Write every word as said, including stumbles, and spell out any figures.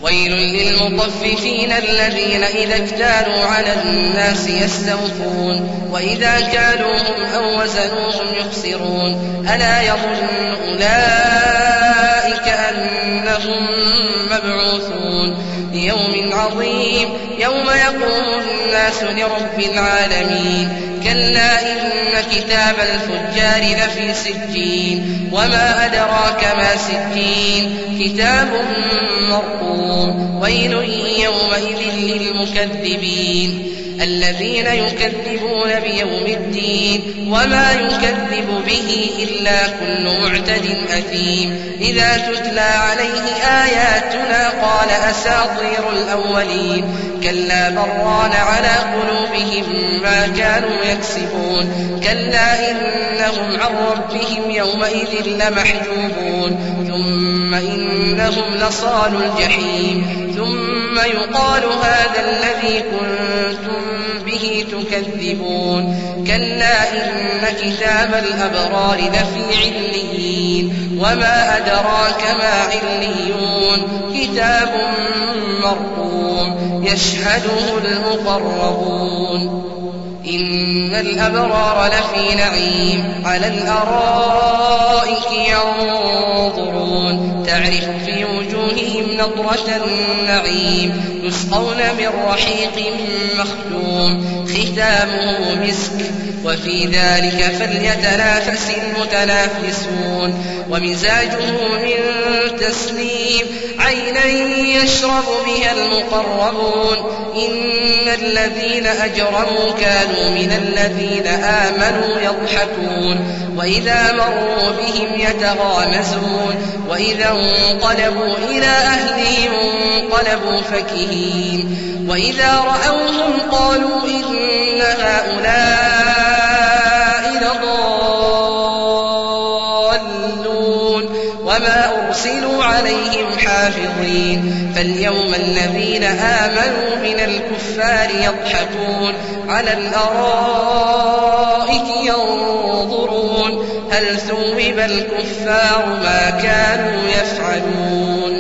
ويل للمطففين الذين إذا اكتالوا على الناس يستوفون وإذا كالوهم أو وزنوهم يخسرون ألا يظن أولئك أنهم مبعوثون ليوم عظيم يوم يقوم الناس لرب العالمين كلا إن كتاب الفجار لفي سجين وما أدراك ما سجين كتاب مرقوم ويل يومئذ للمكذبين الذين يكذبون بيوم الدين وما يكذب به إلا كل معتد أثيم إذا تتلى عليه آياتنا قال أساطير الأولين كلا بران على قلوبهم ما كانوا يكسبون كلا إنهم عن ربهم يومئذ لمحجوبون ثم إنهم لصال الجحيم ثم يقال هذا الذي كنتم به تكذبون كلا إن كتاب الأبرار لفي عليين وما أدراك ما عليون كتاب مرقوم يشهده المقربون إن الأبرار لفي نعيم على الأرائك ينظرون تعرف في وجوههم نضرة النعيم يسقون من رحيق مختوم ختامه مسك وفي ذلك فليتنافس المتنافسون ومزاجه من تسنيم عينا يشرب بها المقربون إن الذين أجرموا كانوا من الذين آمنوا يضحكون وإذا مروا بهم يتغامزون وإذا انقلبوا إلى أهلهم انقلبوا فكهين وإذا رأوهم قالوا إن هؤلاء لضالون وما أرسلوا عليهم حافظين فاليوم الذين آمنوا من الكفار يضحكون على الأرائك ينظرون هل ثوب الكفار ما كانوا يفعلون